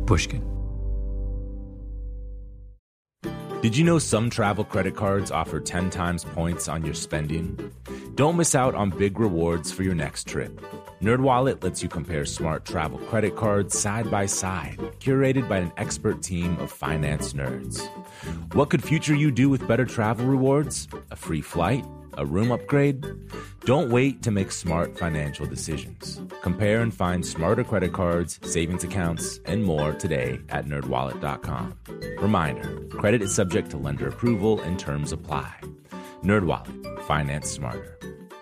Pushkin. Did you know some travel credit cards offer 10 times points on your spending? Don't miss out on big rewards for your next trip. NerdWallet lets you compare smart travel credit cards side by side, curated by an expert team of finance nerds. What could future you do with better travel rewards? A free flight? A room upgrade? Don't wait to make smart financial decisions. Compare and find smarter credit cards, savings accounts, and more today at nerdwallet.com. Reminder, credit is subject to lender approval and terms apply. NerdWallet, finance smarter.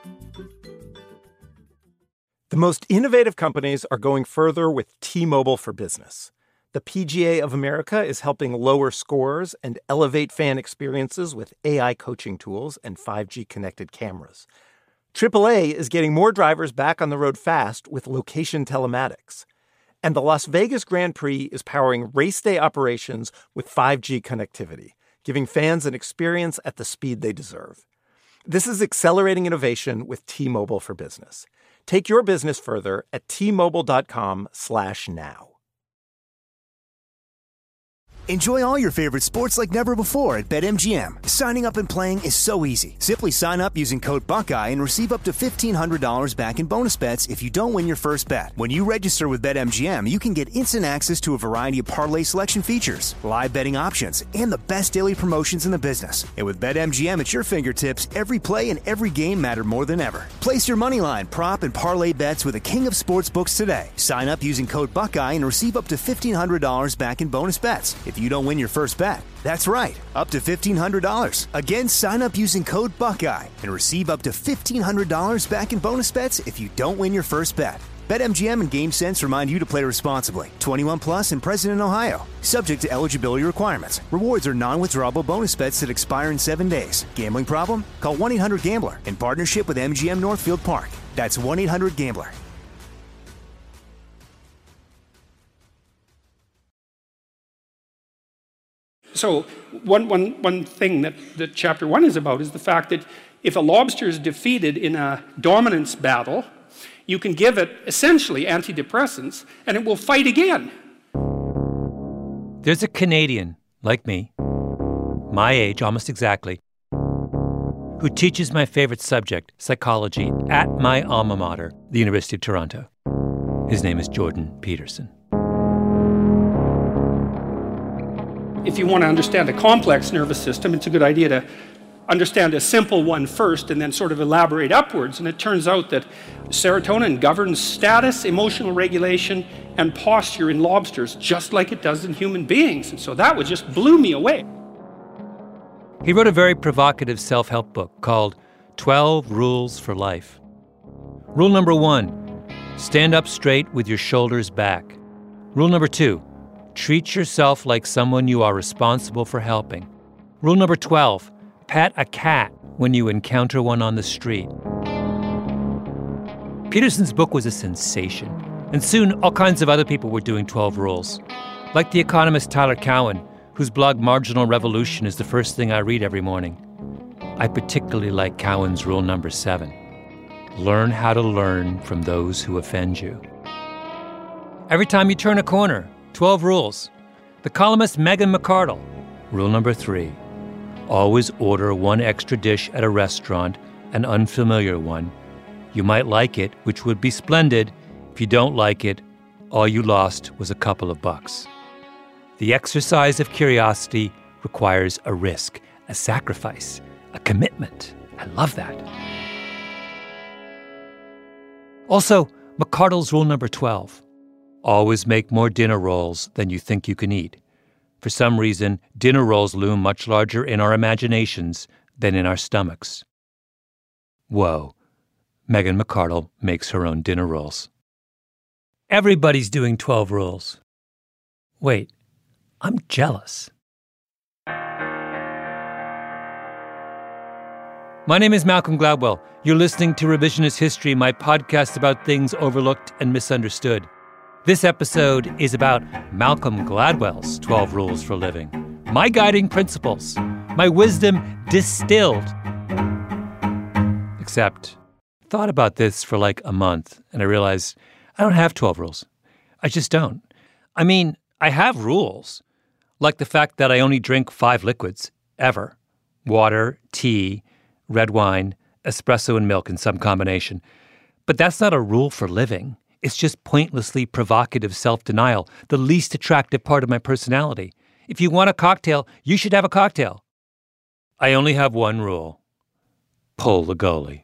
The most innovative companies are going further with T-Mobile for Business. The PGA of America is helping lower scores and elevate fan experiences with AI coaching tools and 5G connected cameras. AAA is getting more drivers back on the road fast with location telematics. And the Las Vegas Grand Prix is powering race day operations with 5G connectivity, giving fans an experience at the speed they deserve. This is accelerating innovation with T-Mobile for Business. Take your business further at T-Mobile.com/now. Enjoy all your favorite sports like never before at BetMGM. Signing up and playing is so easy. Simply sign up using code Buckeye and receive up to $1,500 back in bonus bets if you don't win your first bet. When you register with BetMGM, you can get instant access to a variety of parlay selection features, live betting options, and the best daily promotions in the business. And with BetMGM at your fingertips, every play and every game matter more than ever. Place your moneyline, prop, and parlay bets with the king of sportsbooks today. Sign up using code Buckeye and receive up to $1,500 back in bonus bets if you don't win your first bet. That's right, up to $1,500. Again, sign up using code Buckeye and receive up to $1,500 back in bonus bets if you don't win your first bet. BetMGM and GameSense remind you to play responsibly. 21 plus and present in Ohio. Subject to eligibility requirements. Rewards are non-withdrawable bonus bets that expire in 7 days. Gambling problem? Call 1-800-GAMBLER in partnership with MGM Northfield Park. That's 1-800-GAMBLER. So one thing that Chapter 1 is about is the fact that if a lobster is defeated in a dominance battle, you can give it essentially antidepressants and it will fight again. There's a Canadian, like me, my age almost exactly, who teaches my favorite subject, psychology, at my alma mater, the University of Toronto. His name is Jordan Peterson. If you want to understand a complex nervous system, it's a good idea to understand a simple one first and then sort of elaborate upwards. And it turns out that serotonin governs status, emotional regulation, and posture in lobsters, just like it does in human beings. And so that would just blew me away. He wrote a very provocative self-help book called 12 Rules for Life. Rule number 1, stand up straight with your shoulders back. Rule number 2, treat yourself like someone you are responsible for helping. Rule number 12, pat a cat when you encounter one on the street. Peterson's book was a sensation, and soon all kinds of other people were doing 12 rules. Like the economist Tyler Cowen, whose blog Marginal Revolution is the first thing I read every morning. I particularly like Cowen's rule number 7. Learn how to learn from those who offend you. Every time you turn a corner, 12 rules. The columnist Megan McArdle. Rule number 3. Always order one extra dish at a restaurant, an unfamiliar one. You might like it, which would be splendid. If you don't like it, all you lost was a couple of bucks. The exercise of curiosity requires a risk, a sacrifice, a commitment. I love that. Also, McArdle's rule number 12. Always make more dinner rolls than you think you can eat. For some reason, dinner rolls loom much larger in our imaginations than in our stomachs. Whoa, Megan McArdle makes her own dinner rolls. Everybody's doing 12 rules. Wait, I'm jealous. My name is Malcolm Gladwell. You're listening to Revisionist History, my podcast about things overlooked and misunderstood. This episode is about Malcolm Gladwell's 12 Rules for Living. My guiding principles. My wisdom distilled. Except, I thought about this for like a month, and I realized I don't have 12 rules. I just don't. I mean, I have rules, like the fact that I only drink 5 liquids, ever. Water, tea, red wine, espresso and milk in some combination. But that's not a rule for living. It's just pointlessly provocative self-denial, the least attractive part of my personality. If you want a cocktail, you should have a cocktail. I only have one rule. Pull the goalie.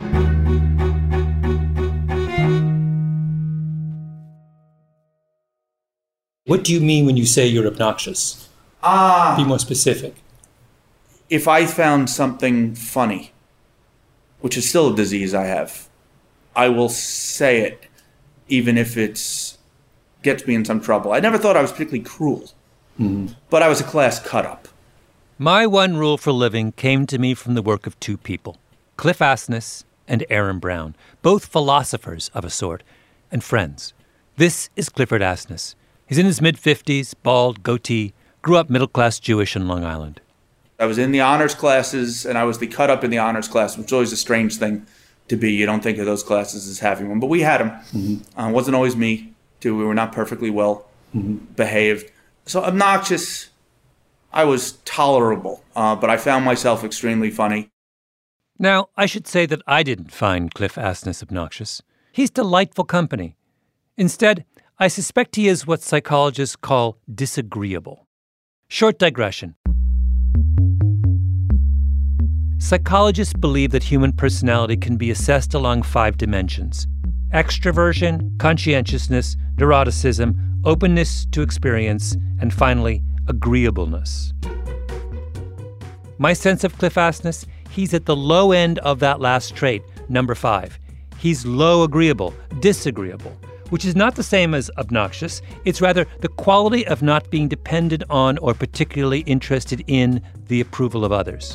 What do you mean when you say you're obnoxious? Be more specific. If I found something funny, which is still a disease I have, I will say it, even if it gets me in some trouble. I never thought I was particularly cruel, but I was a class cut-up. My one rule for living came to me from the work of 2 people, Cliff Asness and Aaron Brown, both philosophers of a sort, and friends. This is Clifford Asness. He's in his mid-50s, bald, goatee, grew up middle-class Jewish in Long Island. I was in the honors classes, and I was the cut-up in the honors class, which is always a strange thing to be. You don't think of those classes as having one, but we had them. It wasn't always me, too. We were not perfectly well behaved. So obnoxious, I was tolerable, but I found myself extremely funny. Now, I should say that I didn't find Cliff Asness obnoxious. He's delightful company. Instead, I suspect he is what psychologists call disagreeable. Short digression. Psychologists believe that human personality can be assessed along 5 dimensions: extroversion, conscientiousness, neuroticism, openness to experience, and finally, agreeableness. My sense of Cliff Asness, he's at the low end of that last trait, number 5. He's low agreeable, disagreeable, which is not the same as obnoxious. It's rather the quality of not being dependent on or particularly interested in the approval of others.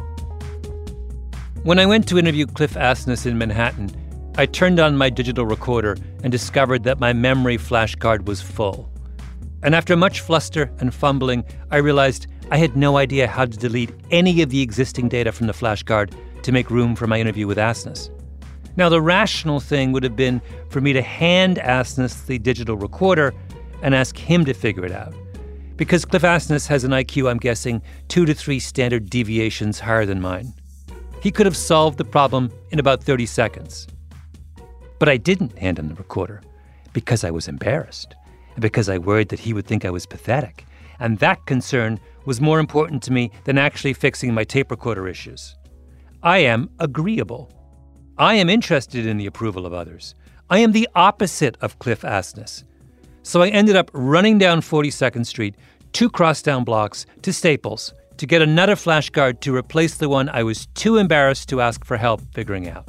When I went to interview Cliff Asness in Manhattan, I turned on my digital recorder and discovered that my memory flash card was full. And after much fluster and fumbling, I realized I had no idea how to delete any of the existing data from the flash card to make room for my interview with Asness. Now, the rational thing would have been for me to hand Asness the digital recorder and ask him to figure it out. Because Cliff Asness has an IQ, I'm guessing, 2 to 3 standard deviations higher than mine. He could have solved the problem in about 30 seconds. But I didn't hand him the recorder because I was embarrassed and because I worried that he would think I was pathetic. And that concern was more important to me than actually fixing my tape recorder issues. I am agreeable. I am interested in the approval of others. I am the opposite of Cliff Asness. So I ended up running down 42nd Street, 2 crosstown blocks to Staples to get another flashcard to replace the one I was too embarrassed to ask for help figuring out.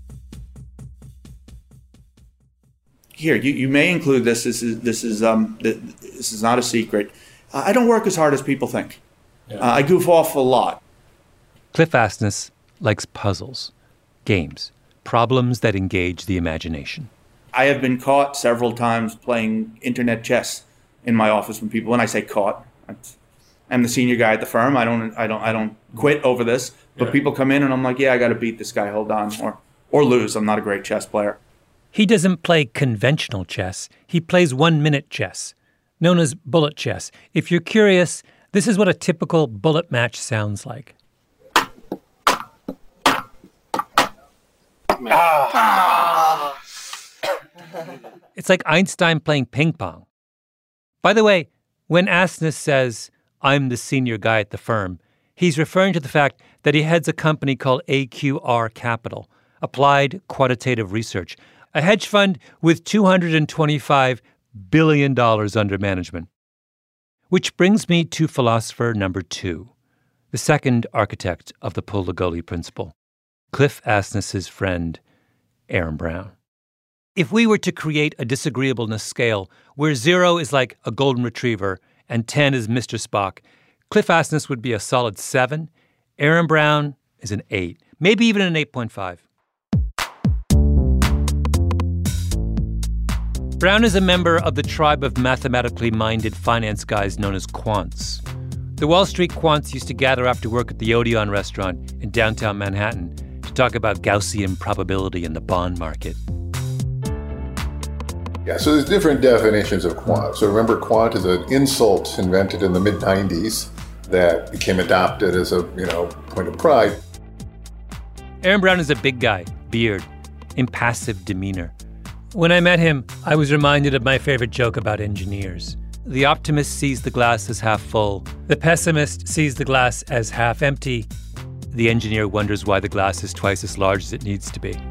Here, you may include this. This is not a secret. I don't work as hard as people think. I goof off a lot. Cliff Asness likes puzzles, games, problems that engage the imagination. I have been caught several times playing internet chess in my office when people. When I say caught, I'm the senior guy at the firm. I don't quit over this. But people come in and I'm like, yeah, I got to beat this guy. Hold on, or lose. I'm not a great chess player. He doesn't play conventional chess. He plays 1-minute chess, known as bullet chess. If you're curious, this is what a typical bullet match sounds like. It's like Einstein playing ping pong. By the way, when Asness says, I'm the senior guy at the firm, he's referring to the fact that he heads a company called AQR Capital, Applied Quantitative Research, a hedge fund with $225 billion under management. Which brings me to philosopher number 2, the second architect of the pull the goalie principle, Cliff Asness's friend, Aaron Brown. If we were to create a disagreeableness scale where 0 is like a golden retriever and 10 is Mr. Spock, Cliff Asness would be a solid 7. Aaron Brown is an 8, maybe even an 8.5. Brown is a member of the tribe of mathematically minded finance guys known as quants. The Wall Street quants used to gather after work at the Odeon restaurant in downtown Manhattan to talk about Gaussian probability in the bond market. Yeah, so there's different definitions of quant. So remember, quant is an insult invented in the mid-90s that became adopted as a, point of pride. Aaron Brown is a big guy, beard, impassive demeanor. When I met him, I was reminded of my favorite joke about engineers. The optimist sees the glass as half full. The pessimist sees the glass as half empty. The engineer wonders why the glass is twice as large as it needs to be.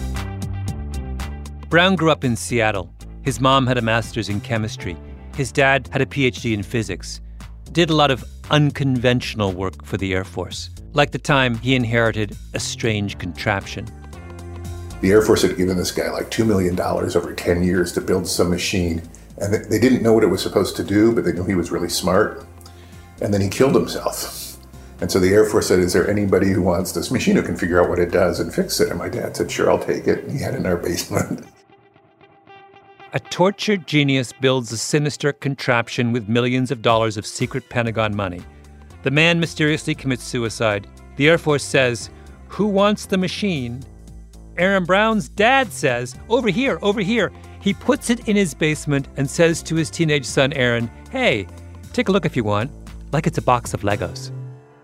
Brown grew up in Seattle. His mom had a master's in chemistry. His dad had a PhD in physics. Did a lot of unconventional work for the Air Force. Like the time he inherited a strange contraption. The Air Force had given this guy like $2 million over 10 years to build some machine. And they didn't know what it was supposed to do, but they knew he was really smart. And then he killed himself. And so the Air Force said, is there anybody who wants this machine who can figure out what it does and fix it? And my dad said, sure, I'll take it. And he had it in our basement. A tortured genius builds a sinister contraption with millions of dollars of secret Pentagon money. The man mysteriously commits suicide. The Air Force says, who wants the machine? Aaron Brown's dad says, over here, over here. He puts it in his basement and says to his teenage son, Aaron, hey, take a look if you want, like it's a box of Legos.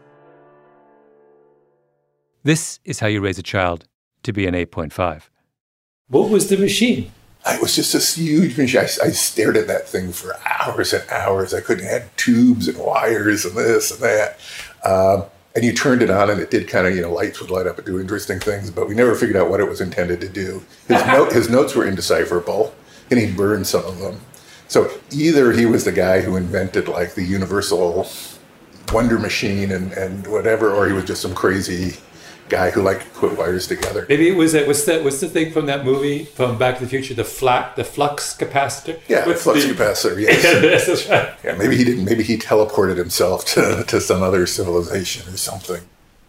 This is how you raise a child to be an 8.5. What was the machine? It was just this huge machine. I stared at that thing for hours and hours. I couldn't have tubes and wires and this and that. And you turned it on and it did kind of, lights would light up and do interesting things, but we never figured out what it was intended to do. His notes were indecipherable and he burned some of them. So either he was the guy who invented like the universal wonder machine and whatever, or he was just some crazy guy who liked to put wires together. Maybe it was what's the thing from that movie from Back to the Future, the flux capacitor? Yeah, the flux capacitor, yes. Yes, that's right. Yeah, maybe he teleported himself to some other civilization or something.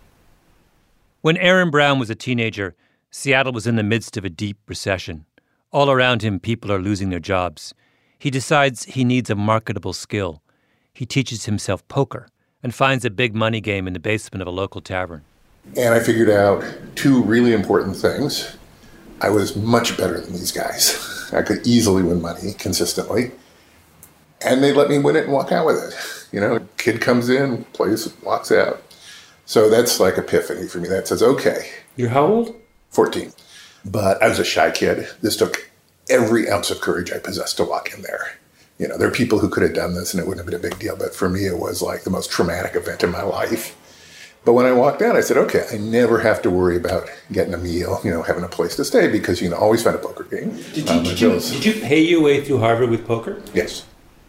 When Aaron Brown was a teenager, Seattle was in the midst of a deep recession. All around him, people are losing their jobs. He decides he needs a marketable skill. He teaches himself poker and finds a big money game in the basement of a local tavern. And I figured out two really important things. I was much better than these guys. I could easily win money consistently. And they let me win it and walk out with it. Kid comes in, plays, walks out. So that's like epiphany for me. That says, okay. You're how old? 14. But I was a shy kid. This took every ounce of courage I possessed to walk in there. There are people who could have done this and it wouldn't have been a big deal. But for me, it was like the most traumatic event in my life. But when I walked out, I said, okay, I never have to worry about getting a meal, having a place to stay, because you can always find a poker game. Did you pay your way through Harvard with poker? Yes.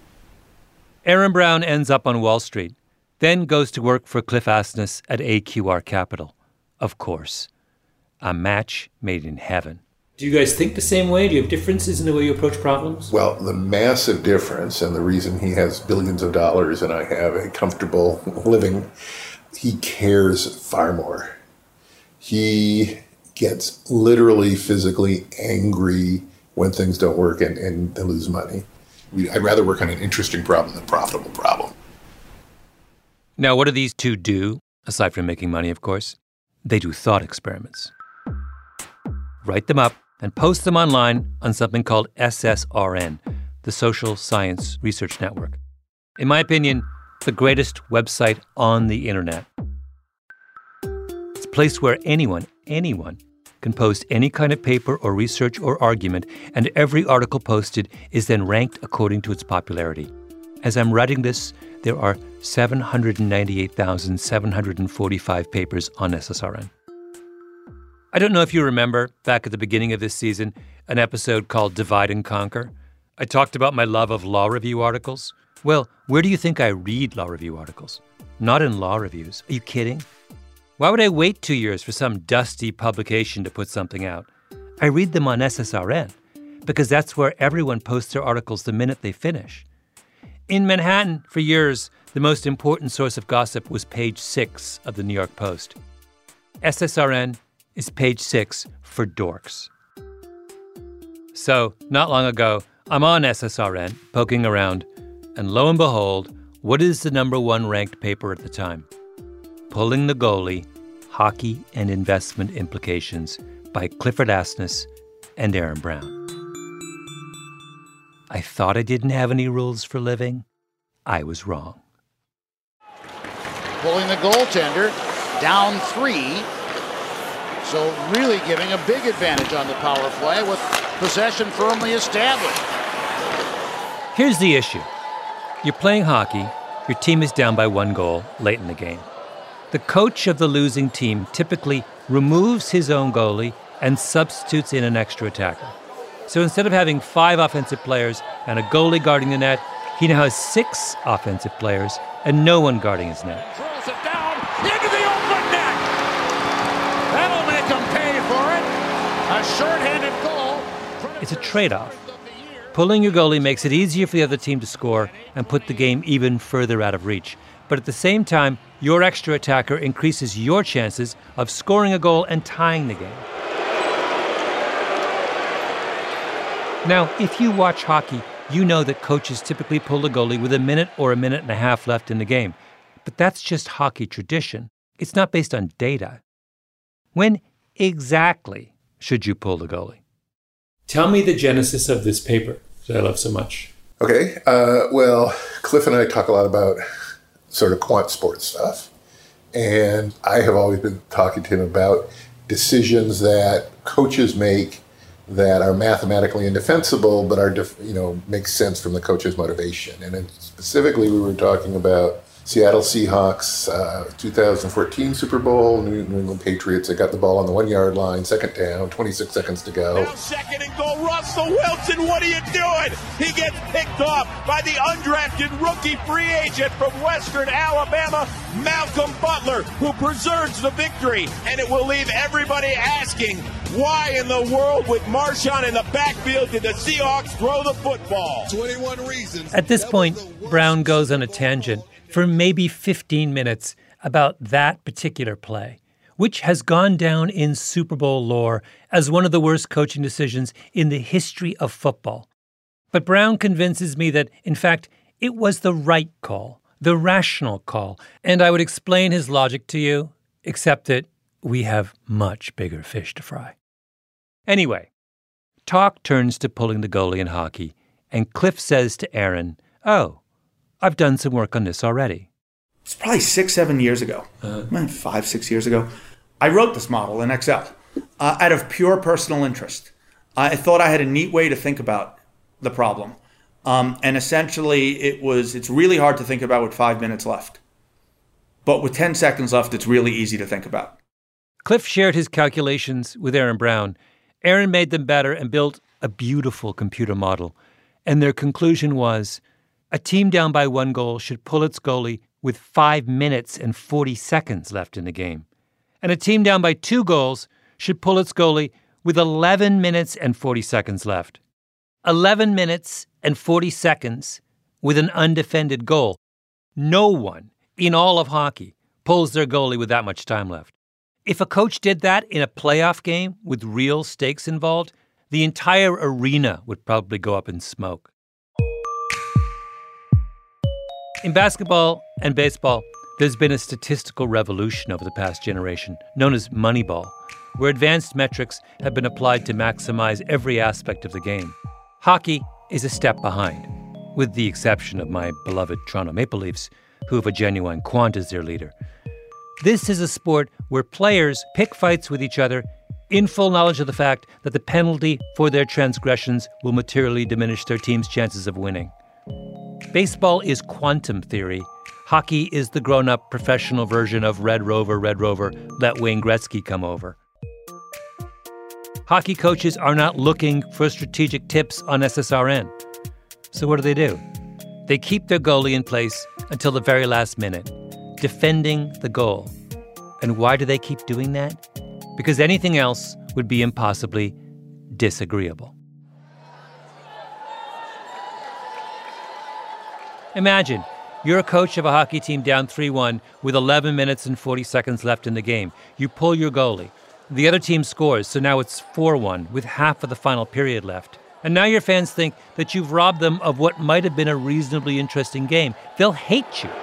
Aaron Brown ends up on Wall Street, then goes to work for Cliff Asness at AQR Capital. Of course, a match made in heaven. Do you guys think the same way? Do you have differences in the way you approach problems? Well, the massive difference, and the reason he has billions of dollars and I have a comfortable living, he cares far more. He gets literally physically angry when things don't work and they lose money. I'd rather work on an interesting problem than a profitable problem. Now, what do these two do, aside from making money, of course? They do thought experiments. Write them up and post them online on something called SSRN, the Social Science Research Network. In my opinion, the greatest website on the internet. It's a place where anyone can post any kind of paper or research or argument, and every article posted is then ranked according to its popularity. As I'm writing this, there are 798,745 papers on SSRN. I don't know if you remember, back at the beginning of this season, an episode called Divide and Conquer. I talked about my love of law review articles. Well, where do you think I read law review articles? Not in law reviews. Are you kidding? Why would I wait 2 years for some dusty publication to put something out? I read them on SSRN because that's where everyone posts their articles the minute they finish. In Manhattan, for years, the most important source of gossip was page 6 of the New York Post. SSRN is page 6 for dorks. So, not long ago, I'm on SSRN, poking around, and lo and behold, what is the number one ranked paper at the time? Pulling the Goalie, Hockey and Investment Implications by Clifford Asness and Aaron Brown. I thought I didn't have any rules for living. I was wrong. Pulling the goaltender, down 3. So really giving a big advantage on the power play with possession firmly established. Here's the issue. You're playing hockey. Your team is down by 1 goal late in the game. The coach of the losing team typically removes his own goalie and substitutes in an extra attacker. So instead of having 5 offensive players and a goalie guarding the net, he now has 6 offensive players and no one guarding his net. Throws it down into the open net. That'll make him pay for it. A shorthanded goal. It's a trade-off. Pulling your goalie makes it easier for the other team to score and put the game even further out of reach. But at the same time, your extra attacker increases your chances of scoring a goal and tying the game. Now, if you watch hockey, you know that coaches typically pull the goalie with a minute or a minute and a half left in the game. But that's just hockey tradition. It's not based on data. When exactly should you pull the goalie? Tell me the genesis of this paper that I love so much. Okay. Well, Cliff and I talk a lot about sort of quant sports stuff. And I have always been talking to him about decisions that coaches make that are mathematically indefensible, but are, make sense from the coach's motivation. And then specifically, we were talking about Seattle Seahawks, 2014 Super Bowl, New England Patriots. They got the ball on the 1-yard line, 2nd down, 26 seconds to go. Now 2nd and goal, Russell Wilson, what are you doing? He gets picked off by the undrafted rookie free agent from Western Alabama, Malcolm Butler, who preserves the victory. And it will leave everybody asking, why in the world with Marshawn in the backfield did the Seahawks throw the football? 21 reasons. At this point, Brown goes on a tangent for maybe 15 minutes about that particular play, which has gone down in Super Bowl lore as one of the worst coaching decisions in the history of football. But Brown convinces me that, in fact, it was the right call, the rational call, and I would explain his logic to you, except that we have much bigger fish to fry. Anyway, talk turns to pulling the goalie in hockey, and Cliff says to Aaron, "Oh, I've done some work on this already." It's probably 6-7 years ago, 5-6 years ago. I wrote this model in Excel out of pure personal interest. I thought I had a neat way to think about the problem. And essentially, it's really hard to think about with 5 minutes left. But with 10 seconds left, it's really easy to think about. Cliff shared his calculations with Aaron Brown. Aaron made them better and built a beautiful computer model. And their conclusion was, a team down by 1 goal should pull its goalie with 5 minutes and 40 seconds left in the game. And a team down by 2 goals should pull its goalie with 11 minutes and 40 seconds left. 11 minutes and 40 seconds with an undefended goal. No one in all of hockey pulls their goalie with that much time left. If a coach did that in a playoff game with real stakes involved, the entire arena would probably go up in smoke. In basketball and baseball, there's been a statistical revolution over the past generation, known as Moneyball, where advanced metrics have been applied to maximize every aspect of the game. Hockey is a step behind, with the exception of my beloved Toronto Maple Leafs, who have a genuine quant as their leader. This is a sport where players pick fights with each other in full knowledge of the fact that the penalty for their transgressions will materially diminish their team's chances of winning. Baseball is quantum theory. Hockey is the grown-up professional version of Red Rover, let Wayne Gretzky come over. Hockey coaches are not looking for strategic tips on SSRN. So what do? They keep their goalie in place until the very last minute, defending the goal. And why do they keep doing that? Because anything else would be impossibly disagreeable. Imagine, you're a coach of a hockey team down 3-1 with 11 minutes and 40 seconds left in the game. You pull your goalie. The other team scores, so now it's 4-1 with half of the final period left. And now your fans think that you've robbed them of what might have been a reasonably interesting game. They'll hate you.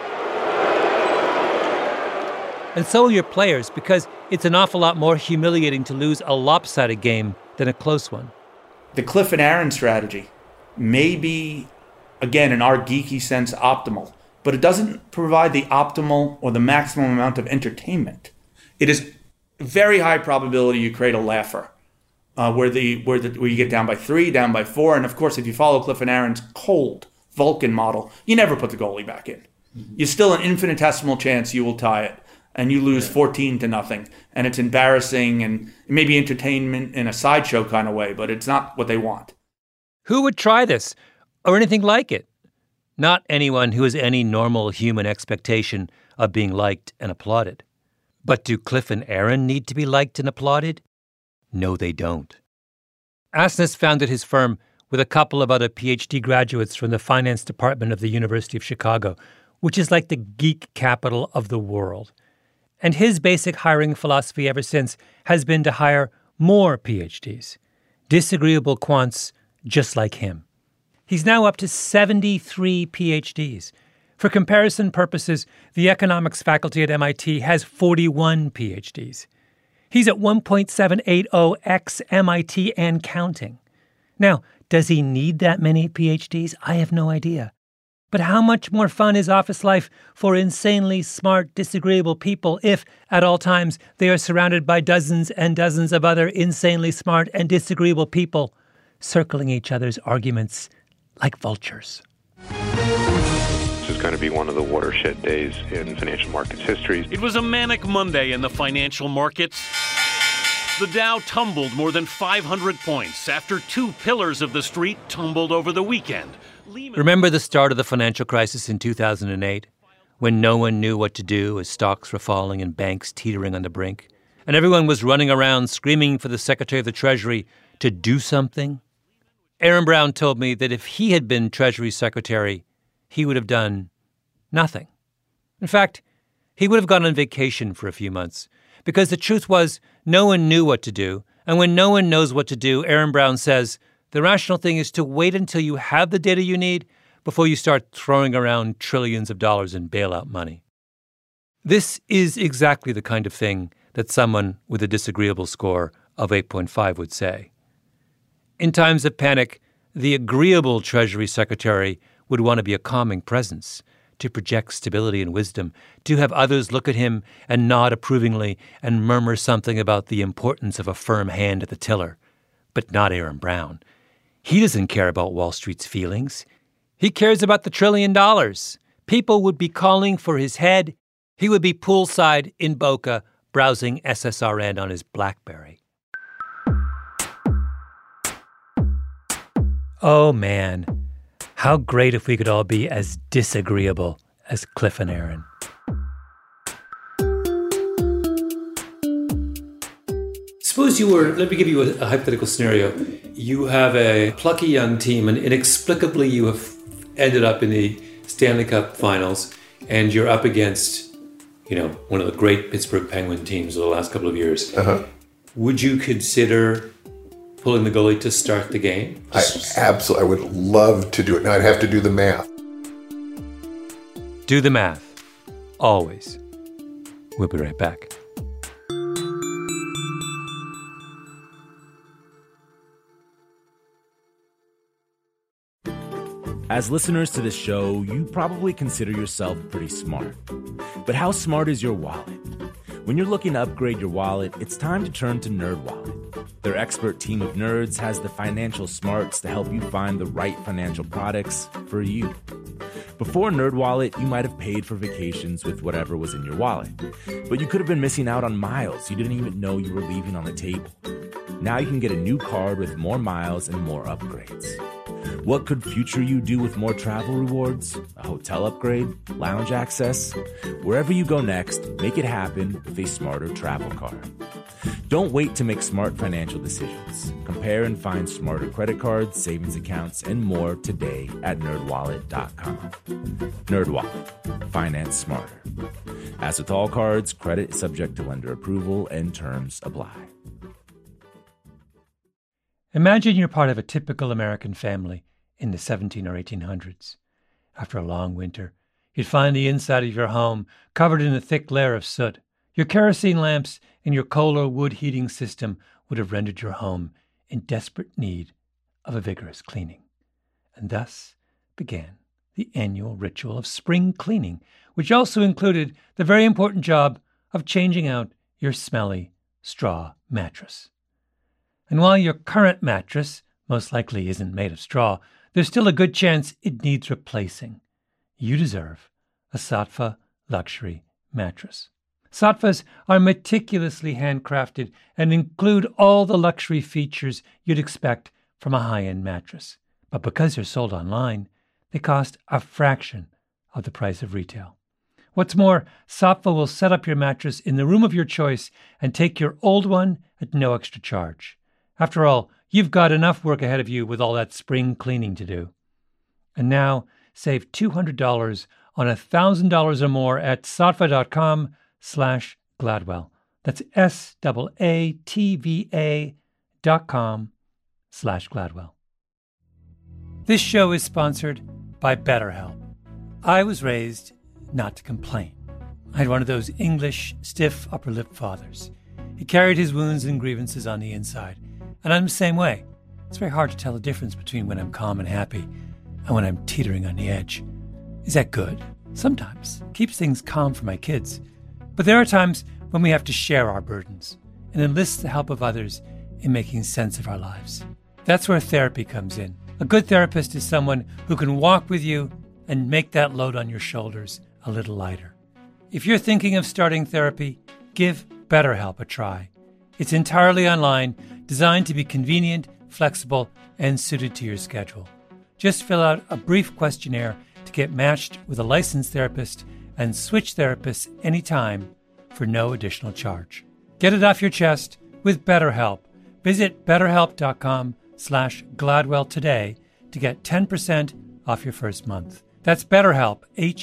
And so will your players, because it's an awful lot more humiliating to lose a lopsided game than a close one. The Cliff and Aaron strategy may be, again, in our geeky sense, optimal, but it doesn't provide the optimal or the maximum amount of entertainment. It is very high probability you create a laugher, where you get down by 3, down by 4, and of course, if you follow Cliff and Aaron's cold Vulcan model, you never put the goalie back in. You're still an infinitesimal chance you will tie it, and you lose 14-0, and it's embarrassing and maybe entertainment in a sideshow kind of way, but it's not what they want. Who would try this or anything like it? Not anyone who has any normal human expectation of being liked and applauded. But do Cliff and Aaron need to be liked and applauded? No, they don't. Asness founded his firm with a couple of other PhD graduates from the finance department of the University of Chicago, which is like the geek capital of the world. And his basic hiring philosophy ever since has been to hire more PhDs, disagreeable quants just like him. He's now up to 73 PhDs. For comparison purposes, the economics faculty at MIT has 41 PhDs. He's at 1.780x MIT and counting. Now, does he need that many PhDs? I have no idea. But how much more fun is office life for insanely smart, disagreeable people if, at all times, they are surrounded by dozens and dozens of other insanely smart and disagreeable people circling each other's arguments like vultures? This is going to be one of the watershed days in financial markets history. It was a manic Monday in the financial markets. The Dow tumbled more than 500 points after two pillars of the street tumbled over the weekend. Remember the start of the financial crisis in 2008, when no one knew what to do as stocks were falling and banks teetering on the brink, and everyone was running around screaming for the Secretary of the Treasury to do something? Aaron Brown told me that if he had been Treasury Secretary, he would have done nothing. In fact, he would have gone on vacation for a few months, because the truth was no one knew what to do, and when no one knows what to do, Aaron Brown says, the rational thing is to wait until you have the data you need before you start throwing around trillions of dollars in bailout money. This is exactly the kind of thing that someone with a disagreeable score of 8.5 would say. In times of panic, the agreeable Treasury Secretary would want to be a calming presence, to project stability and wisdom, to have others look at him and nod approvingly and murmur something about the importance of a firm hand at the tiller. But not Aaron Brown. He doesn't care about Wall Street's feelings. He cares about the $1 trillion. People would be calling for his head. He would be poolside in Boca, browsing SSRN on his BlackBerry. Oh, man. How great if we could all be as disagreeable as Cliff and Aaron. Suppose you were, let me give you a hypothetical scenario. You have a plucky young team and inexplicably you have ended up in the Stanley Cup finals and you're up against, one of the great Pittsburgh Penguin teams of the last couple of years. Uh-huh. Would you consider pulling the goalie to start the game? I would love to do it. Now I'd have to do the math. Do the math. Always. We'll be right back. As listeners to this show, you probably consider yourself pretty smart. But how smart is your wallet? When you're looking to upgrade your wallet, it's time to turn to NerdWallet. Their expert team of nerds has the financial smarts to help you find the right financial products for you. Before NerdWallet, you might have paid for vacations with whatever was in your wallet. But you could have been missing out on miles you didn't even know you were leaving on the table. Now you can get a new card with more miles and more upgrades. What could future you do with more travel rewards? A hotel upgrade? Lounge access? Wherever you go next, make it happen with a smarter travel card. Don't wait to make smart financial decisions. Compare and find smarter credit cards, savings accounts, and more today at NerdWallet.com. NerdWallet. Finance smarter. As with all cards, credit is subject to lender approval and terms apply. Imagine you're part of a typical American family in the 17 or 1800s. After a long winter, you'd find the inside of your home covered in a thick layer of soot. Your kerosene lamps and your coal or wood heating system would have rendered your home in desperate need of a vigorous cleaning. And thus began the annual ritual of spring cleaning, which also included the very important job of changing out your smelly straw mattress. And while your current mattress most likely isn't made of straw, there's still a good chance it needs replacing. You deserve a Saatva luxury mattress. Saatvas are meticulously handcrafted and include all the luxury features you'd expect from a high-end mattress. But because they're sold online, they cost a fraction of the price of retail. What's more, Saatva will set up your mattress in the room of your choice and take your old one at no extra charge. After all, you've got enough work ahead of you with all that spring cleaning to do. And now, save $200 on $1,000 or more at saatva.com/Gladwell. That's SAATVA.com/Gladwell. This show is sponsored by BetterHelp. I was raised not to complain. I had one of those English, stiff upper lip fathers. He carried his wounds and grievances on the inside. And I'm the same way. It's very hard to tell the difference between when I'm calm and happy and when I'm teetering on the edge. Is that good? Sometimes. Keeps things calm for my kids. But there are times when we have to share our burdens and enlist the help of others in making sense of our lives. That's where therapy comes in. A good therapist is someone who can walk with you and make that load on your shoulders a little lighter. If you're thinking of starting therapy, give BetterHelp a try. It's entirely online, designed to be convenient, flexible, and suited to your schedule. Just fill out a brief questionnaire to get matched with a licensed therapist and switch therapists anytime for no additional charge. Get it off your chest with BetterHelp. Visit BetterHelp.com/Gladwell today to get 10% off your first month. That's BetterHelp,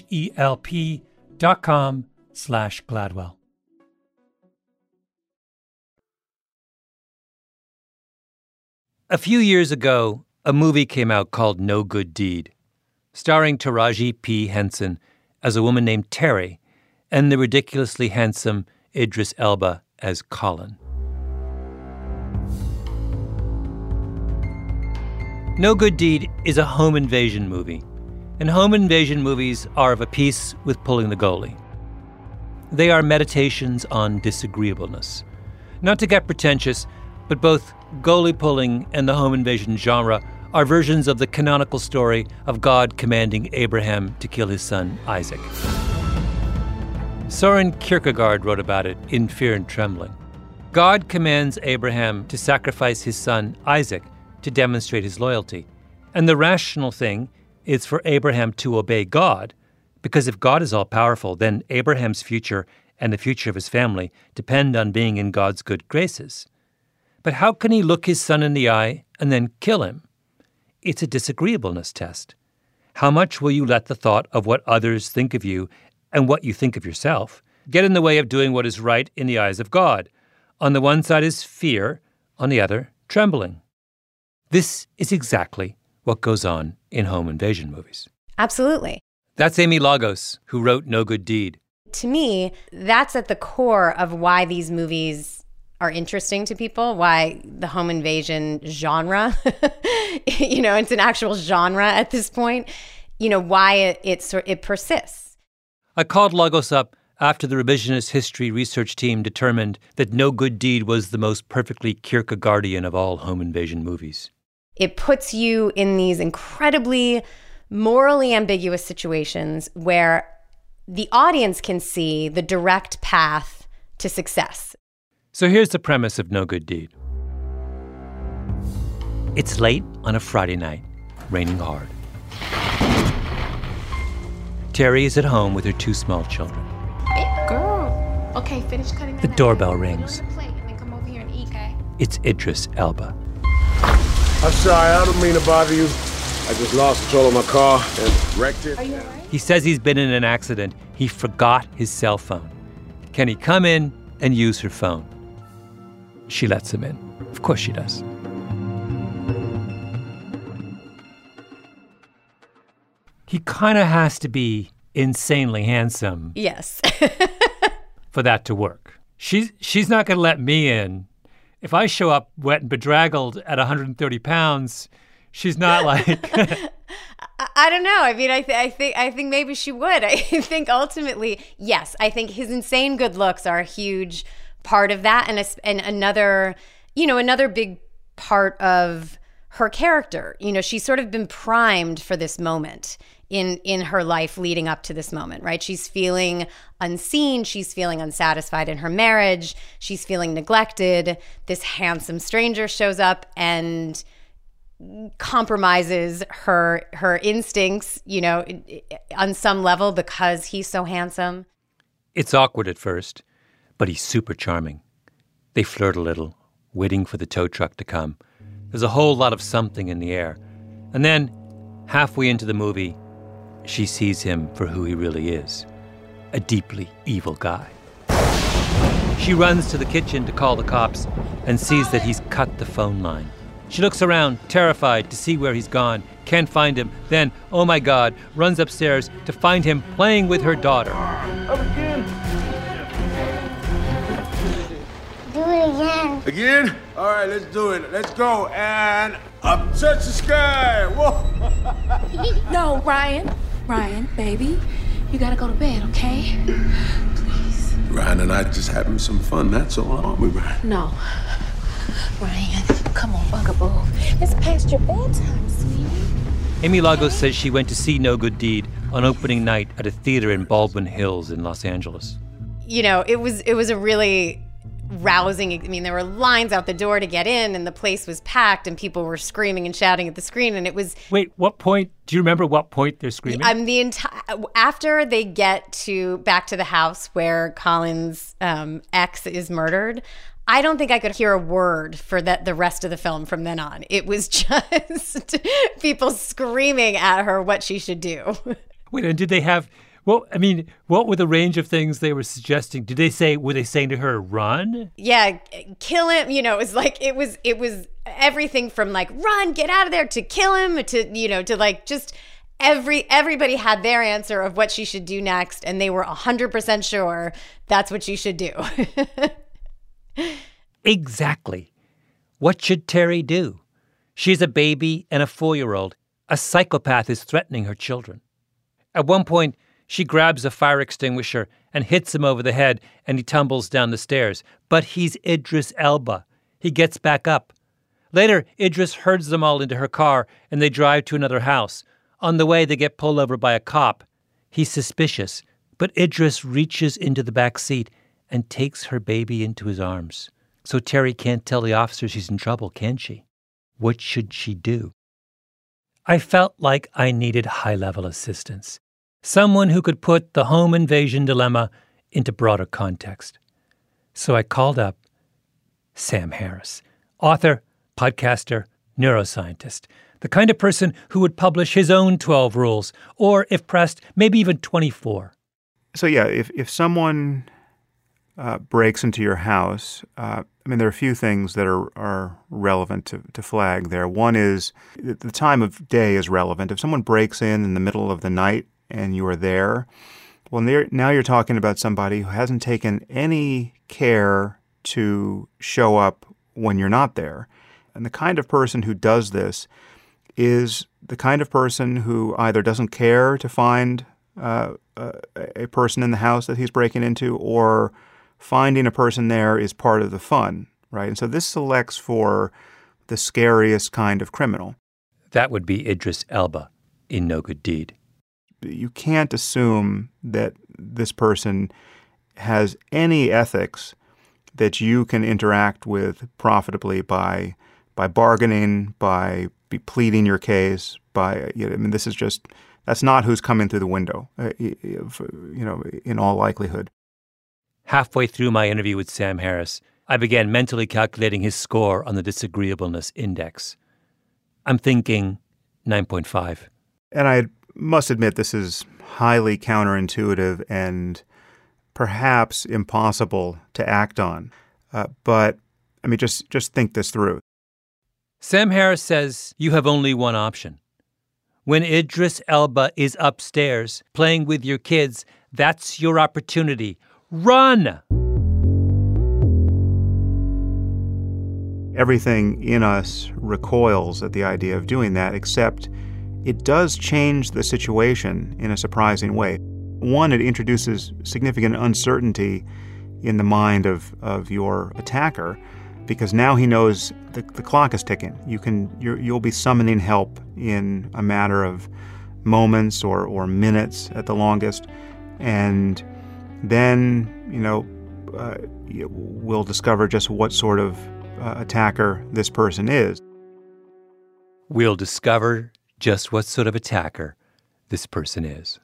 HELP.com/Gladwell. A few years ago, a movie came out called No Good Deed, starring Taraji P. Henson as a woman named Terry and the ridiculously handsome Idris Elba as Colin. No Good Deed is a home invasion movie, and home invasion movies are of a piece with pulling the goalie. They are meditations on disagreeableness. Not to get pretentious, but both goalie pulling and the home invasion genre are versions of the canonical story of God commanding Abraham to kill his son Isaac. Soren Kierkegaard wrote about it in Fear and Trembling. God commands Abraham to sacrifice his son Isaac to demonstrate his loyalty. And the rational thing is for Abraham to obey God, because if God is all-powerful, then Abraham's future and the future of his family depend on being in God's good graces. But how can he look his son in the eye and then kill him? It's a disagreeableness test. How much will you let the thought of what others think of you and what you think of yourself get in the way of doing what is right in the eyes of God? On the one side is fear, on the other, trembling. This is exactly what goes on in home invasion movies. Absolutely. That's Amy Lagos, who wrote No Good Deed. To me, that's at the core of why these movies are interesting to people, why the home invasion genre, it's an actual genre at this point, why it persists. I called Lagos up after the revisionist history research team determined that No Good Deed was the most perfectly Kierkegaardian of all home invasion movies. It puts you in these incredibly morally ambiguous situations where the audience can see the direct path to success. So here's the premise of No Good Deed. It's late on a Friday night, raining hard. Terry is at home with her two small children. Hey, girl. Okay, finish cutting that. The doorbell rings. And then come over here and eat, okay? It's Idris Elba. I'm sorry, I don't mean to bother you. I just lost control of my car and wrecked it. Are you all right? He says he's been in an accident. He forgot his cell phone. Can he come in and use her phone? She lets him in. Of course she does. He kind of has to be insanely handsome. Yes. For that to work. She's not going to let me in. If I show up wet and bedraggled at 130 pounds, she's not like... I don't know. I mean, I think maybe she would. I think ultimately, yes. I think his insane good looks are a huge part of that, and another big part of her character. She's sort of been primed for this moment in her life leading up to this moment, right? She's feeling unseen. She's feeling unsatisfied in her marriage. She's feeling neglected. This handsome stranger shows up and compromises her instincts, on some level because he's so handsome. It's awkward at first, but he's super charming. They flirt a little, waiting for the tow truck to come. There's a whole lot of something in the air. And then, halfway into the movie, she sees him for who he really is, a deeply evil guy. She runs to the kitchen to call the cops and sees that he's cut the phone line. She looks around, terrified to see where he's gone, can't find him, then, oh my God, runs upstairs to find him playing with her daughter. Up again. Do it again. Again? All right, let's do it. Let's go. And up touch the sky. Whoa. No, Ryan, baby, you gotta go to bed, okay? Please. Ryan and I just having some fun, that's all, aren't we, Ryan? No. Ryan, come on, bugaboo. It's past your bedtime, sweetie. Amy Lagos says she went to see No Good Deed on opening night at a theater in Baldwin Hills in Los Angeles. It was a really rousing. I mean, there were lines out the door to get in, and the place was packed, and people were screaming and shouting at the screen, and it was... Wait, what point? Do you remember what point they're screaming? After they get back to the house where Colin's ex is murdered, I don't think I could hear a word for the rest of the film from then on. It was just people screaming at her what she should do. Wait, and did they have... Well, I mean, what were the range of things they were suggesting? Were they saying to her, run? Yeah, kill him. It was everything from like, run, get out of there, to kill him, to like just everybody had their answer of what she should do next. And they were 100% sure that's what she should do. Exactly. What should Terry do? She's a baby and a 4-year-old. A psychopath is threatening her children. At one point, she grabs a fire extinguisher and hits him over the head, and he tumbles down the stairs. But he's Idris Elba. He gets back up. Later, Idris herds them all into her car, and they drive to another house. On the way, they get pulled over by a cop. He's suspicious, but Idris reaches into the back seat and takes her baby into his arms. So Terry can't tell the officer she's in trouble, can she? What should she do? I felt like I needed high-level assistance. Someone who could put the home invasion dilemma into broader context. So I called up Sam Harris, author, podcaster, neuroscientist, the kind of person who would publish his own 12 rules, or, if pressed, maybe even 24. So yeah, if someone breaks into your house, there are a few things that are relevant to flag there. One is the time of day is relevant. If someone breaks in the middle of the night and you are there, well, now you're talking about somebody who hasn't taken any care to show up when you're not there. And the kind of person who does this is the kind of person who either doesn't care to find a person in the house that he's breaking into, or finding a person there is part of the fun, right? And so this selects for the scariest kind of criminal. That would be Idris Elba in No Good Deed. You can't assume that this person has any ethics that you can interact with profitably by bargaining, by pleading your case, this is just, that's not who's coming through the window, in all likelihood. Halfway through my interview with Sam Harris, I began mentally calculating his score on the disagreeableness index. I'm thinking 9.5. And I must admit this is highly counterintuitive and perhaps impossible to act on. But just think this through. Sam Harris says you have only one option. When Idris Elba is upstairs playing with your kids, that's your opportunity. Run! Everything in us recoils at the idea of doing that, except it does change the situation in a surprising way. One, it introduces significant uncertainty in the mind of your attacker, because now he knows the clock is ticking. You'll be summoning help in a matter of moments or minutes at the longest, and then we'll discover just what sort of attacker this person is. We'll discover just what sort of attacker this person is.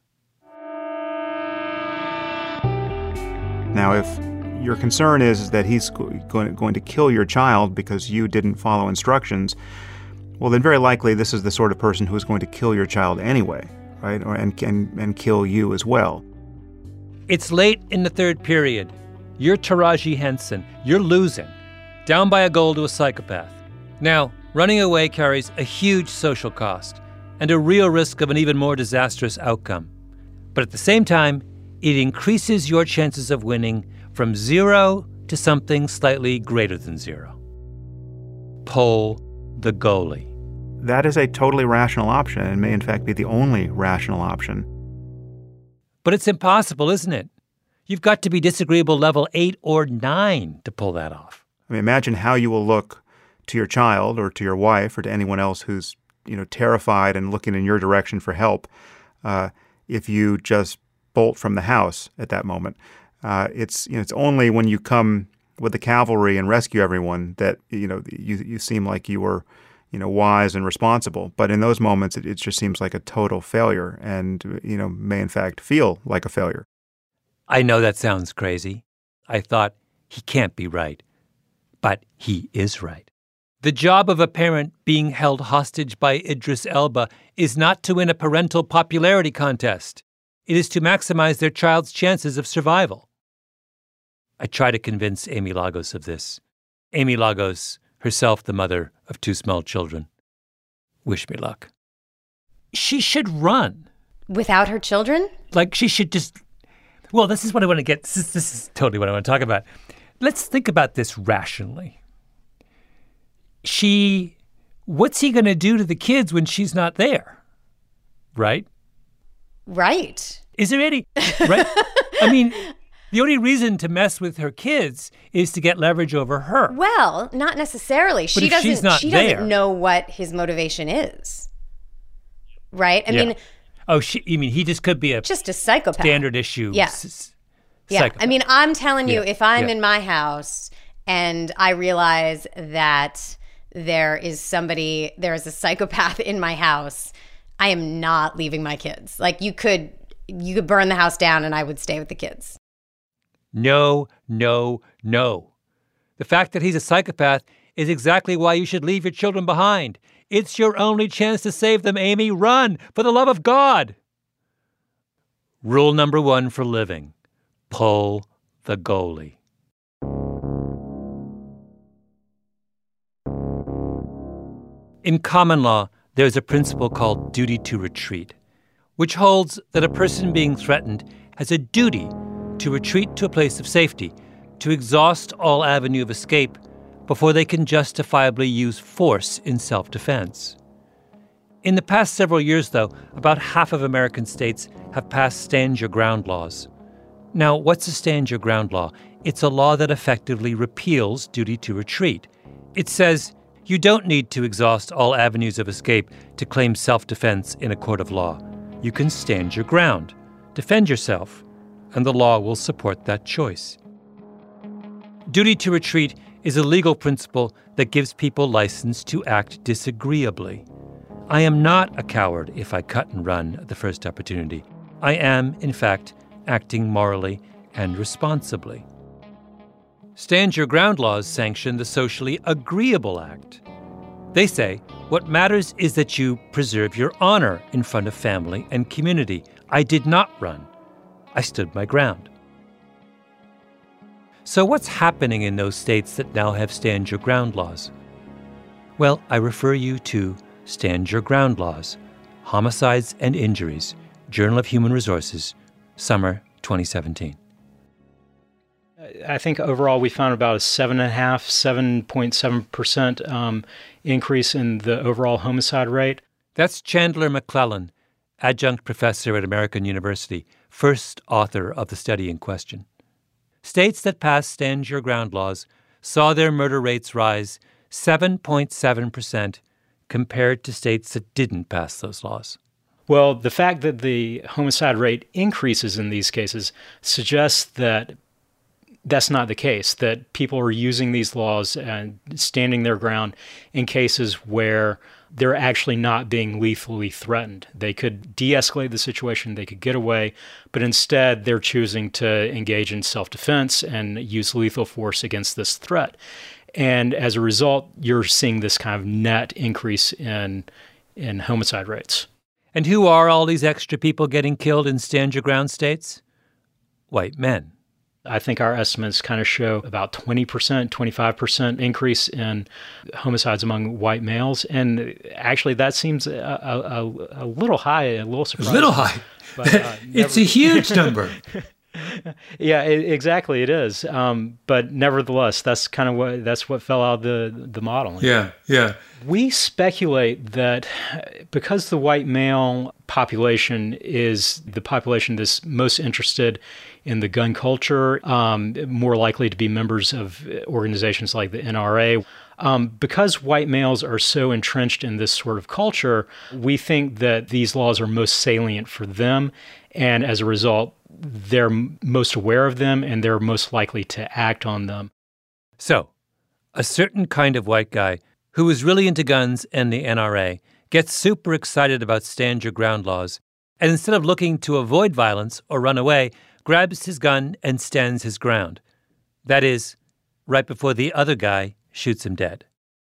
Now, if your concern is that he's going to kill your child because you didn't follow instructions, well, then very likely this is the sort of person who is going to kill your child anyway, right? And kill you as well. It's late in the third period. You're Taraji Henson. You're losing. Down by a goal to a psychopath. Now, running away carries a huge social cost and a real risk of an even more disastrous outcome. But at the same time, it increases your chances of winning from 0 to something slightly greater than 0. Pull the goalie. That is a totally rational option and may in fact be the only rational option. But it's impossible, isn't it? You've got to be disagreeable level 8 or 9 to pull that off. I mean, imagine how you will look to your child or to your wife or to anyone else who's, terrified and looking in your direction for help if you just bolt from the house at that moment. It's only when you come with the cavalry and rescue everyone that you seem like you were wise and responsible. But in those moments, it just seems like a total failure, and may in fact feel like a failure. I know that sounds crazy. I thought, he can't be right, but he is right. The job of a parent being held hostage by Idris Elba is not to win a parental popularity contest. It is to maximize their child's chances of survival. I try to convince Amy Lagos of this. Amy Lagos, herself the mother of 2 small children. Wish me luck. She should run. Without her children? Like, she should just... Well, this is what I want to get... This is totally what I want to talk about. Let's think about this rationally. What's he going to do to the kids when she's not there? Right? Right. Is there any... Right? I mean... The only reason to mess with her kids is to get leverage over her. Well, not necessarily. But if she's not there, doesn't know what his motivation is. Right? I mean... Oh, you mean he just could be just a psychopath. Standard issue. Yeah. Psychopath. I mean, I'm telling you, if I'm in my house and I realize that there is a psychopath in my house, I am not leaving my kids. Like, you could burn the house down and I would stay with the kids. No, no, no. The fact that he's a psychopath is exactly why you should leave your children behind. It's your only chance to save them, Amy. Run, for the love of God. Rule number 1 for living: pull the goalie. In common law, there's a principle called duty to retreat, which holds that a person being threatened has a duty to retreat to a place of safety, to exhaust all avenue of escape before they can justifiably use force in self-defense. In the past several years, though, about half of American states have passed stand your ground laws. Now, what's a stand your ground law? It's a law that effectively repeals duty to retreat. It says you don't need to exhaust all avenues of escape to claim self-defense in a court of law. You can stand your ground, defend yourself, and the law will support that choice. Duty to retreat is a legal principle that gives people license to act disagreeably. I am not a coward if I cut and run at the first opportunity. I am, in fact, acting morally and responsibly. Stand your ground laws sanction the socially agreeable act. They say what matters is that you preserve your honor in front of family and community. I did not run. I stood my ground. So what's happening in those states that now have stand your ground laws? Well, I refer you to Stand Your Ground Laws, Homicides and Injuries, Journal of Human Resources, summer 2017. I think overall we found about a 7.7% increase in the overall homicide rate. That's Chandler McClellan, adjunct professor at American University, first author of the study in question. States that passed stand your ground laws saw their murder rates rise 7.7% compared to states that didn't pass those laws. Well, the fact that the homicide rate increases in these cases suggests that that's not the case, that people are using these laws and standing their ground in cases where they're actually not being lethally threatened. They could de-escalate the situation, they could get away, but instead they're choosing to engage in self-defense and use lethal force against this threat. And as a result, you're seeing this kind of net increase in homicide rates. And who are all these extra people getting killed in stand-your-ground states? White men. I think our estimates kind of show about 20%, 25% increase in homicides among white males. And actually, that seems a little high, a little surprising. A little high. But, it's a huge number. Yeah, exactly, it is. But nevertheless, that's what fell out of the model. Yeah. We speculate that because the white male population is the population that's most interested in the gun culture, more likely to be members of organizations like the NRA. Because white males are so entrenched in this sort of culture, we think that these laws are most salient for them, and as a result, they're most aware of them and they're most likely to act on them. So, a certain kind of white guy who is really into guns and the NRA gets super excited about stand-your-ground laws, and instead of looking to avoid violence or run away, grabs his gun and stands his ground. That is, right before the other guy shoots him dead.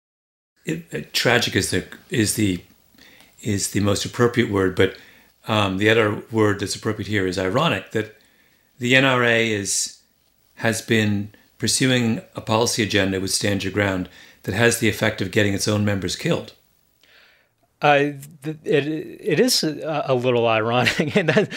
Tragic is the most appropriate word, but the other word that's appropriate here is ironic, that the NRA has been pursuing a policy agenda with Stand Your Ground that has the effect of getting its own members killed. It is a little ironic.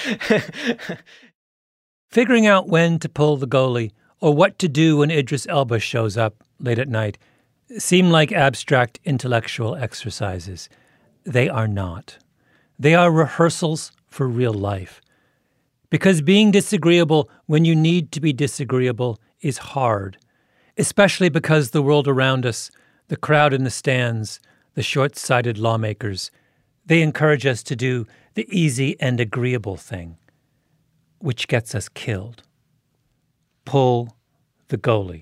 Figuring out when to pull the goalie or what to do when Idris Elba shows up late at night seem like abstract intellectual exercises. They are not. They are rehearsals for real life. Because being disagreeable when you need to be disagreeable is hard, especially because the world around us, the crowd in the stands, the short-sighted lawmakers, they encourage us to do the easy and agreeable thing, which gets us killed. Pull the goalie.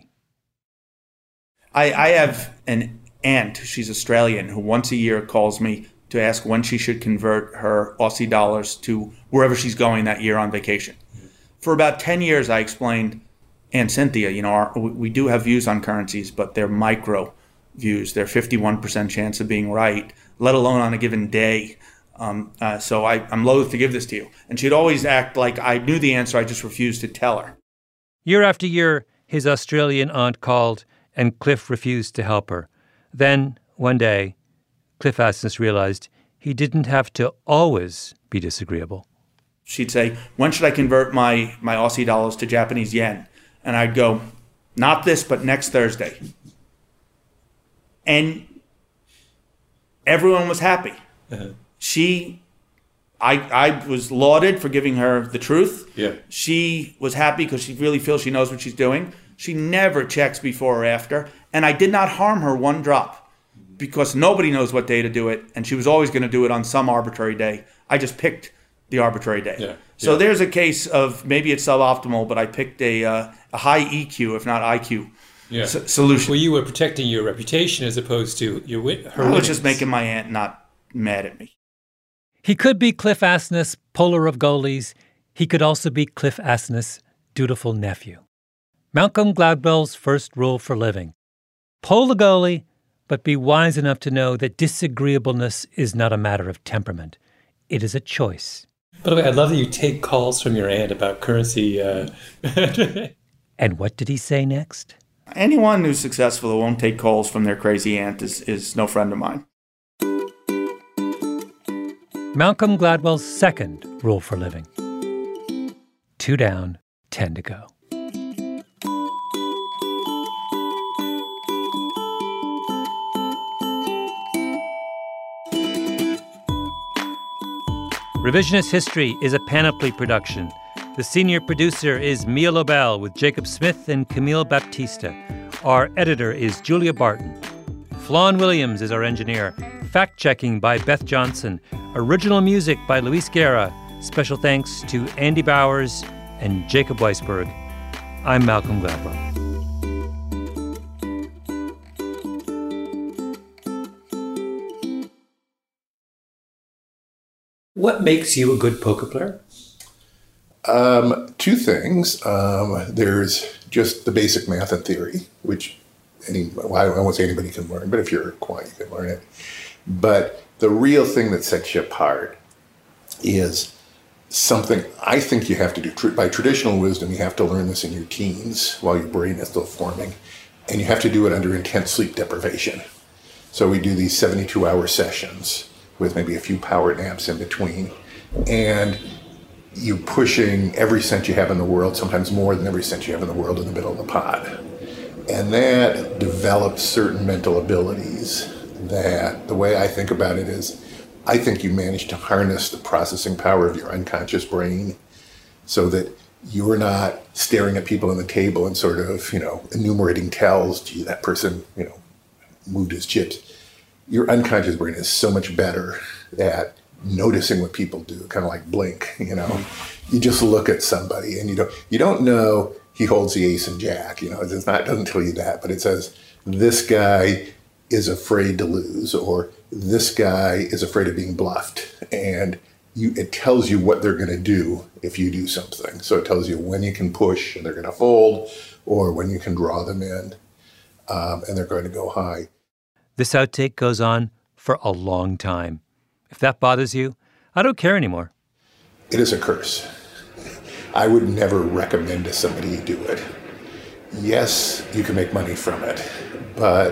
I have an aunt, she's Australian, who once a year calls me to ask when she should convert her Aussie dollars to wherever she's going that year on vacation. For about 10 years, I explained, Aunt Cynthia, we do have views on currencies, but they're micro views. They're 51% chance of being right, let alone on a given day. So I'm loath to give this to you. And she'd always act like I knew the answer, I just refused to tell her. Year after year, his Australian aunt called, and Cliff refused to help her. Then, one day, Cliff Asness realized he didn't have to always be disagreeable. She'd say, when should I convert my Aussie dollars to Japanese yen? And I'd go, not this, but next Thursday. And everyone was happy. Uh-huh. I was lauded for giving her the truth. Yeah. She was happy because she really feels she knows what she's doing. She never checks before or after. And I did not harm her one drop because nobody knows what day to do it. And she was always going to do it on some arbitrary day. I just picked the arbitrary day. Yeah. So there's a case of maybe it's suboptimal, but I picked a high EQ, if not IQ, solution. Well, you were protecting your reputation as opposed to her I was just making my aunt not mad at me. He could be Cliff Asness, puller of goalies. He could also be Cliff Asness, dutiful nephew. Malcolm Gladwell's first rule for living: pull the goalie, but be wise enough to know that disagreeableness is not a matter of temperament. It is a choice. By the way, I love that you take calls from your aunt about currency. And what did he say next? Anyone who's successful who won't take calls from their crazy aunt is no friend of mine. Malcolm Gladwell's second rule for living: 2 down, 10 to go. Revisionist History is a Panoply production. The senior producer is Mia Lobel with Jacob Smith and Camille Baptista. Our editor is Julia Barton. Flawn Williams is our engineer. Fact-checking by Beth Johnson. Original music by Luis Guerra. Special thanks to Andy Bowers and Jacob Weisberg. I'm Malcolm Gladwell. What makes you a good poker player? Two things. There's just the basic math and theory, which I won't say anybody can learn, but if you're quiet, you can learn it. But the real thing that sets you apart is something I think you have to do. By traditional wisdom, you have to learn this in your teens while your brain is still forming, and you have to do it under intense sleep deprivation. So we do these 72-hour sessions with maybe a few power naps in between, and you're pushing every cent you have in the world, sometimes more than every cent you have in the world, in the middle of the pot. And that develops certain mental abilities that, the way I think about it is, I think you manage to harness the processing power of your unconscious brain so that you're not staring at people on the table and sort of, enumerating tells, gee, that person, moved his chips. Your unconscious brain is so much better at noticing what people do, kind of like Blink, You just look at somebody and you don't know he holds the ace and jack, it doesn't tell you that, but it says this guy is afraid to lose, or this guy is afraid of being bluffed, and it tells you what they're going to do if you do something. So it tells you when you can push and they're going to fold, or when you can draw them in and they're going to go high. This outtake goes on for a long time. If that bothers you, I don't care anymore. It is a curse. I would never recommend to somebody do it. Yes, you can make money from it, but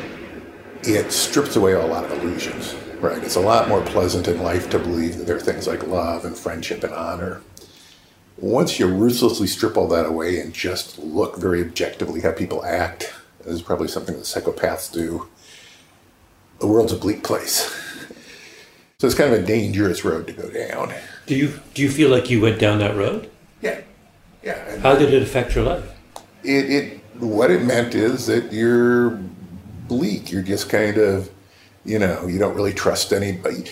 it strips away a lot of illusions, right? It's a lot more pleasant in life to believe that there are things like love and friendship and honor. Once you ruthlessly strip all that away and just look very objectively how people act, this is probably something that psychopaths do, the world's a bleak place. So it's kind of a dangerous road to go down. Do you feel like you went down that road? Yeah. How did it affect your life? What it meant is that you're bleak. You're just kind of, you don't really trust anybody.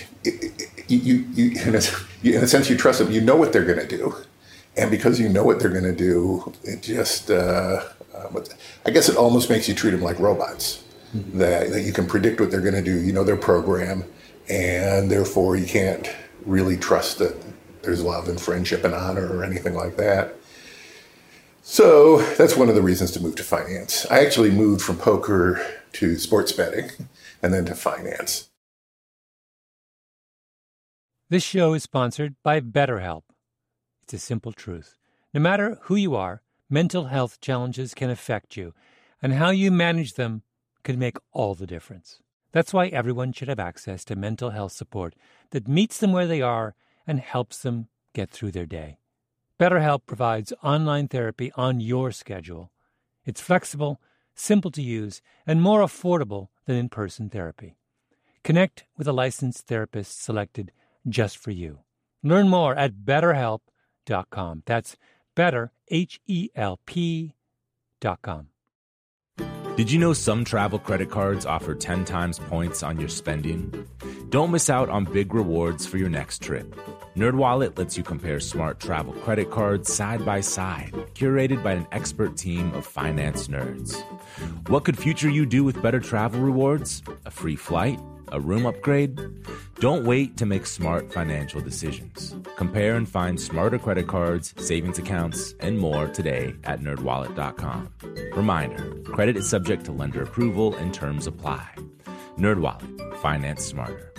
In a sense, you trust them. You know what they're going to do. And because you know what they're going to do, it just, I guess it almost makes you treat them like robots. Mm-hmm. That you can predict what they're going to do. You know their program. And therefore, you can't really trust that there's love and friendship and honor or anything like that. So that's one of the reasons to move to finance. I actually moved from poker to sports betting and then to finance. This show is sponsored by BetterHelp. It's a simple truth. No matter who you are, mental health challenges can affect you, and how you manage them can make all the difference. That's why everyone should have access to mental health support that meets them where they are and helps them get through their day. BetterHelp provides online therapy on your schedule. It's flexible, simple to use, and more affordable than in-person therapy. Connect with a licensed therapist selected just for you. Learn more at BetterHelp.com. That's BetterHelp.com. Did you know some travel credit cards offer 10 times points on your spending? Don't miss out on big rewards for your next trip. NerdWallet lets you compare smart travel credit cards side by side, curated by an expert team of finance nerds. What could future you do with better travel rewards? A free flight? A room upgrade? Don't wait to make smart financial decisions. Compare and find smarter credit cards, savings accounts, and more today at NerdWallet.com. Reminder, credit is subject to lender approval and terms apply. NerdWallet, finance smarter.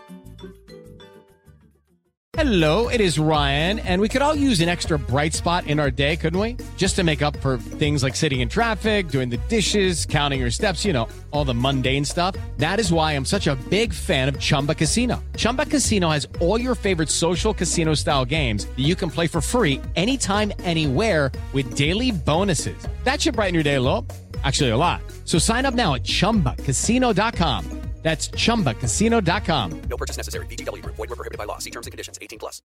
Hello, it is Ryan, and we could all use an extra bright spot in our day, couldn't we? Just to make up for things like sitting in traffic, doing the dishes, counting your steps, all the mundane stuff. That is why I'm such a big fan of Chumba Casino. Chumba Casino has all your favorite social casino-style games that you can play for free anytime, anywhere with daily bonuses. That should brighten your day a little. Actually, a lot. So sign up now at ChumbaCasino.com. That's ChumbaCasino.com. No purchase necessary. VGW Group. Void where prohibited by law. See terms and conditions. 18+.